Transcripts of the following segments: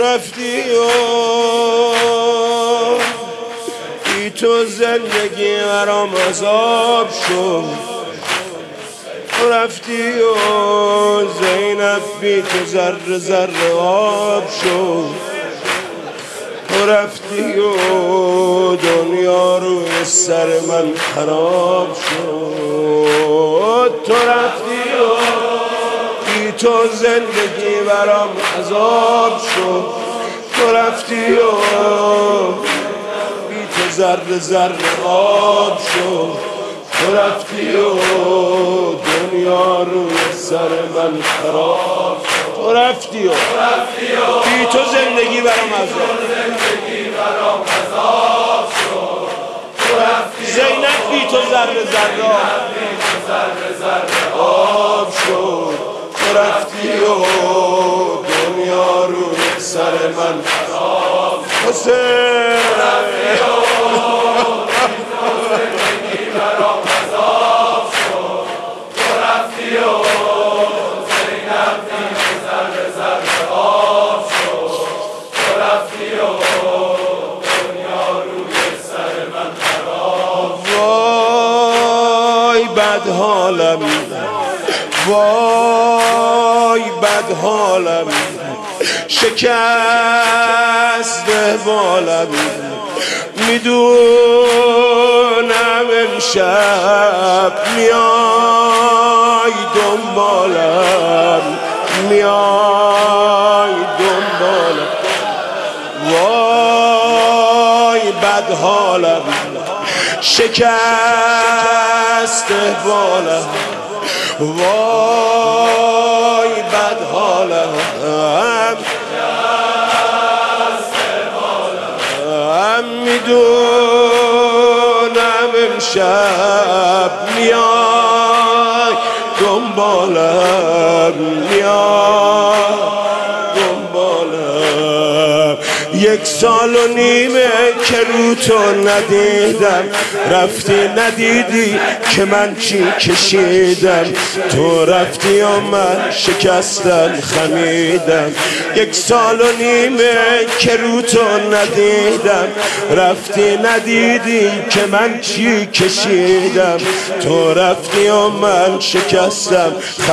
رفتی و بی تو زندگی برام عذاب شد. تو رفتی و زینب بی تو ذره ذره آب شد. تو رفتی و دنیا روی سر من خراب شد. تو رفتی و بی تو زندگی برام عذاب شد. تو رفتی و بی تو ذره ذره آب شد. تو رفتی و دنیا روی سر من خراب شد. تو رفتی و بی تو زندگی برام عذاب شد. زینب بی تو ذره ذره آب شد. تو رفتی و دنیا روی سر من خراب شد. حسین بد حالم، وای بد حالم، شکست بالم. میدونم امشب میای دنبالم، میای دنبالم. وای بد حالم، شکست بالم. وای بد حالم، میدونم امشب میای دنبالم، میای دنبالم. 1 سال و نیمه که رو تو ندیدم، رفتی ندیدی که من چی کشیدم. تو رفتی و من شکستم خمیدم. 1 سال و نیمه که رو تو ندیدم، رفتی ندیدی که من چی کشیدم. تو رفتی و من شکستم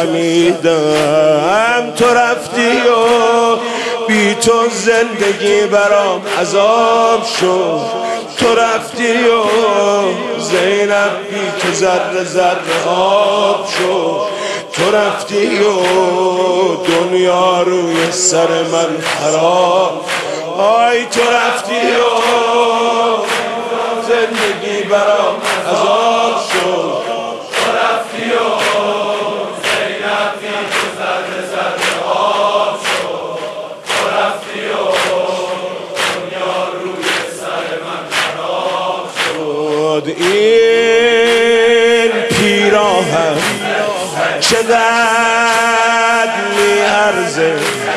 خمیدم. تو رفتی و بی تو زندگی برام عذاب شد. تو رفتی و زینب بی تو ذره ذره آب شد. تو رفتی و دنیا روی سر من خراب. آی تو رفتی و زندگی برام عذاب شد. تو رفتی و زینب بی تو ذره ذره آب شد. تو رفتی و دنیا روی سر من خراب شد. این پیراهن چقدر میارزه،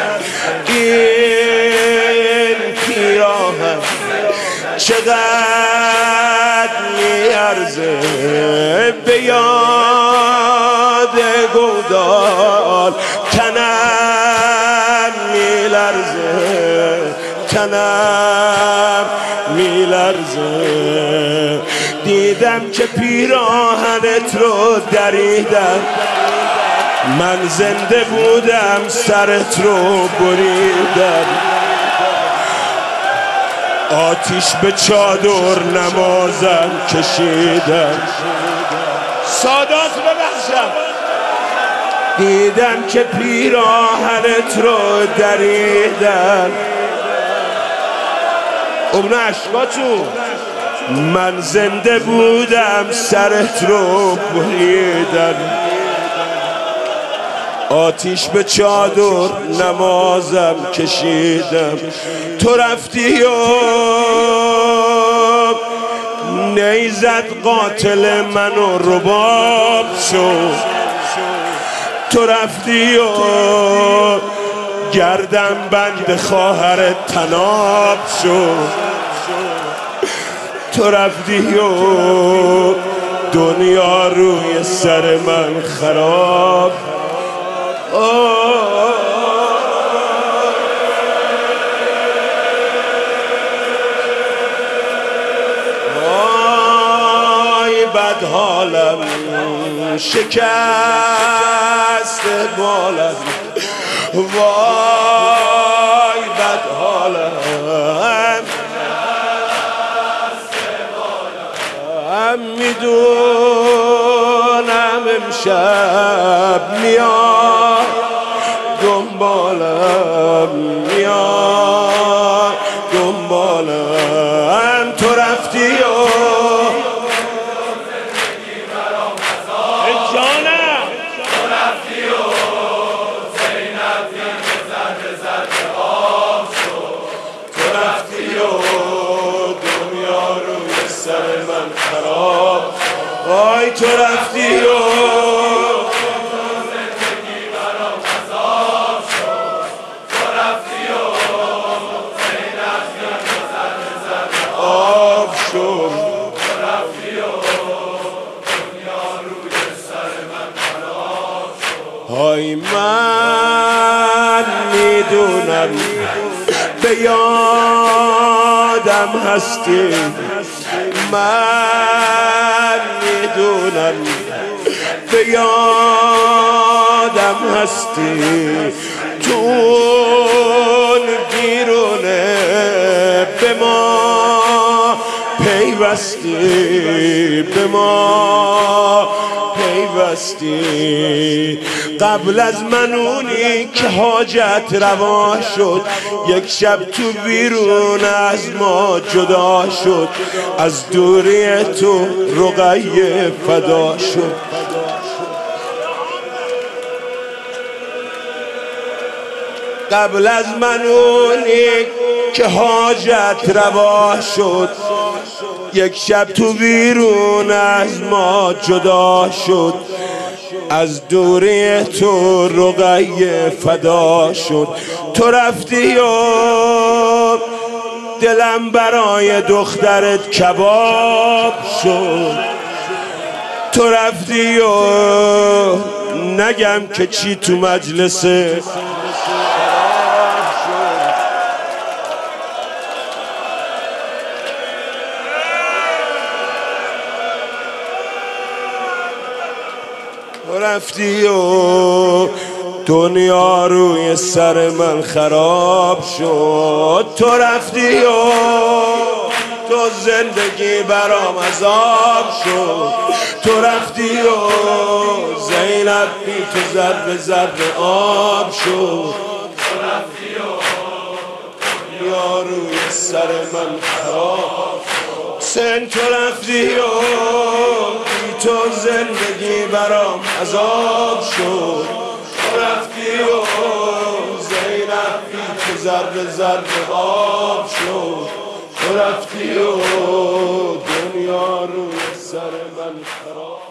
این پیراهن چقدر میارزه. به یاد گودال تنم میلرزه، تنم میلرزه. دیدم که پیراهنت رو دریدم، من زنده بودم سرت رو بریدم. آتیش به چادر نمازم کشیدم. سادات ببخشم. دیدم که پیراهنت رو دریدم. اون عشقاتون من زنده بودم سرت رو بریدم. آتیش به چادر نمازم کشیدم. تو رفتی و نیزد قاتل منو رباب شد. تو رفتی و گردن بند خواهر تناب شد. تو رفتی و دنیا روی سر من خراب. بد حالم شکست بالم وای بد حالم میدونم امشب میاد دنبالم میاد دنبالم تو رفتی و جانم تو رفتی و زینب زرد زرد آب شد تو رفتی و دنیا روی سر من خراب وای تو رفتی و های من میدونم به یادم هستی من میدونم به یادم هستی تون بیرونه به ما پیوستی به ما پیوستی قبل از من اونی که حاجت روا شد یک شب تو بیرون از ما جدا شد از دوری تو رقیه فدا شد قبل از من اونی که حاجت روا شد یک شب تو بیرون از ما جدا شد از دوری تو رقیه فدا شد تو رفتی و دلم برای دخترت کباب شد تو رفتی و نگم که چی تو مجلس تو رفتی و دنیا روی سر من خراب شد تو رفتی و تو زندگی برام عذاب شد تو رفتی و زینب بی تو ذره ذره آب شد تو رفتی و دنیا روی سر من خراب شد تو رفتی و تو زندگی برام عذاب شد تو رفتی و زینب بی تو ذره ذره آب شد تو رفتی و دنیا روی سر من خراب